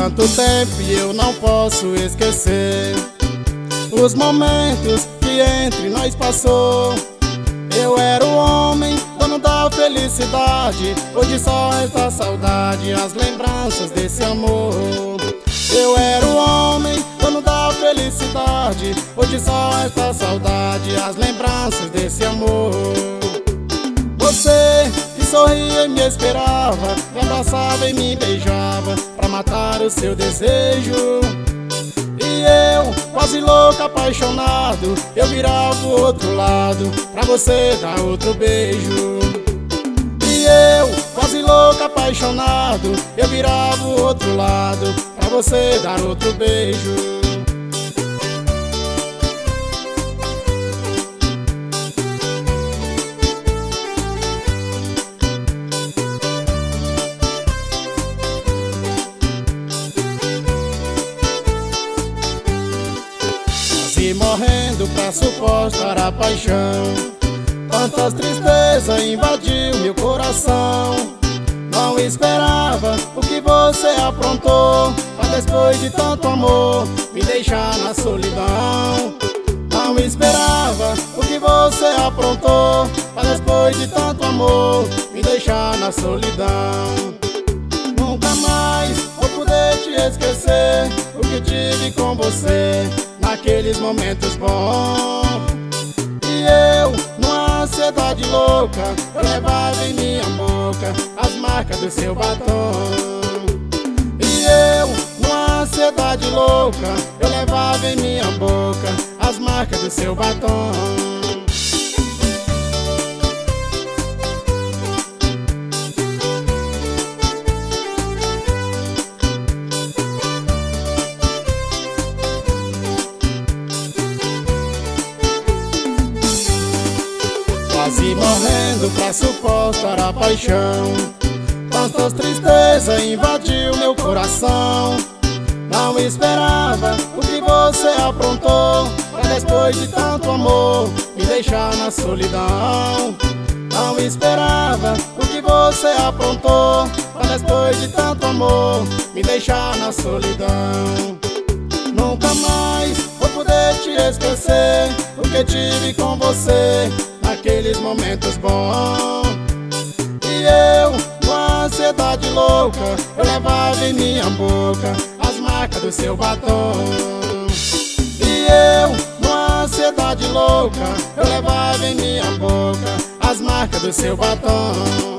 tanto tempo e eu não posso esquecer os momentos que entre nós passou. Eu era o homem, dono da felicidade. Hoje só resta saudade, as lembranças desse amor. Eu era o homem, dono da felicidade. Hoje só resta saudade, as lembranças desse amor. Você que sorria e me esperava, me abraçava e me beijava pra matar o seu desejo. E eu, quase louco, apaixonado, eu virava pro outro lado pra você dar outro beijo. E eu, quase louco, apaixonado, eu virava pro outro lado pra você dar outro beijo. Morrendo pra suportar a paixão, tantas tristezas invadiu meu coração. Não esperava o que você aprontou, pra depois de tanto amor me deixar na solidão. Não esperava o que você aprontou, pra depois de tanto amor me deixar na solidão. Nunca mais vou poder te esquecer o que tive com você naqueles momentos bons. E eu, numa ansiedade louca, eu levava em minha boca as marcas do seu batom. E eu, numa ansiedade louca, eu levava em minha boca as marcas do seu batom. Quase morrendo pra suportar a paixão, tantas tristezas invadiu meu coração. Não esperava o que você aprontou, pra depois de tanto amor me deixar na solidão. Não esperava o que você aprontou, pra depois de tanto amor me deixar na solidão. Nunca mais vou poder te esquecer o que tive com você naqueles momentos bons. E eu, numa ansiedade louca, eu levava em minha boca as marcas do seu batom. E eu, numa ansiedade louca, eu levava em minha boca as marcas do seu batom.